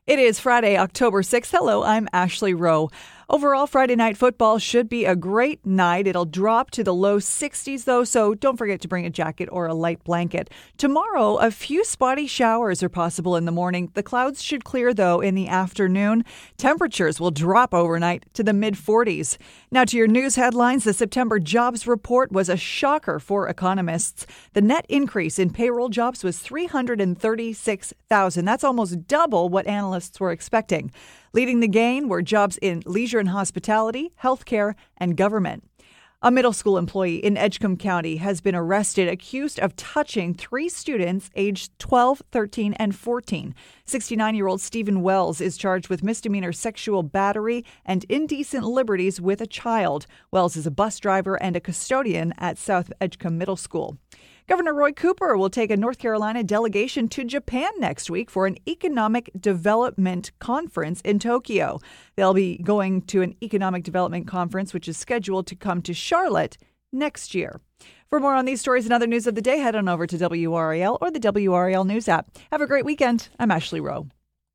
It is Friday, October 6th. Hello, I'm Ashley Rowe. Overall, Friday night football should be a great night. It'll drop to the low 60s, though, so don't forget to bring a jacket or a light blanket. Tomorrow, a few spotty showers are possible in the morning. The clouds should clear, though, in the afternoon. Temperatures will drop overnight to the mid-40s. Now to your news headlines. The September jobs report was a shocker for economists. The net increase in payroll jobs was 336,000. That's almost double what analysts were expecting. Leading the gain were jobs in leisure and hospitality, healthcare, and government. A middle school employee in Edgecombe County has been arrested accused of touching 3 students aged 12, 13, and 14. 69-year-old Stephen Wells is charged with misdemeanor sexual battery and indecent liberties with a child. Wells is a bus driver and a custodian at South Edgecombe Middle School. Governor Roy Cooper will take a North Carolina delegation to Japan next week for an economic development conference in Tokyo. They'll be going to an economic development conference, which is scheduled to come to Charlotte next year. For more on these stories and other news of the day, head on over to WRAL or the WRAL News app. Have a great weekend. I'm Ashley Rowe.